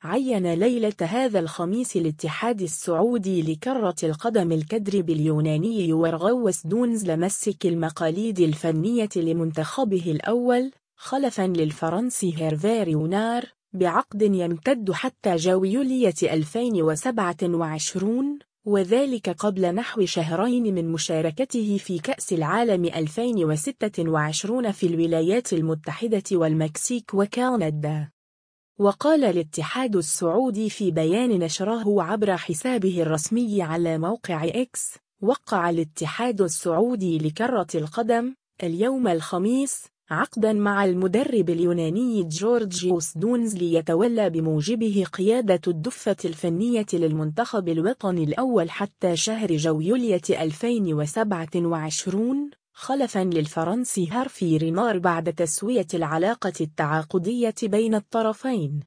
عين ليلة هذا الخميس الاتحاد السعودي لكرة القدم الكادر اليوناني يورغو سدونز لمسك المقاليد الفنية لمنتخبه الأول خلفاً للفرنسي هيرفي ريونار بعقد يمتد حتى يوليو 2027، وذلك قبل نحو شهرين من مشاركته في كأس العالم 2026 في الولايات المتحدة والمكسيك وكندا. وقال الاتحاد السعودي في بيان نشره عبر حسابه الرسمي على موقع إكس: وقع الاتحاد السعودي لكرة القدم اليوم الخميس عقداً مع المدرب اليوناني جورجيو سدونز ليتولى بموجبه قيادة الدفة الفنية للمنتخب الوطني الأول حتى شهر يوليو 2027 خلفاً للفرنسي هيرفي رينار بعد تسوية العلاقة التعاقدية بين الطرفين.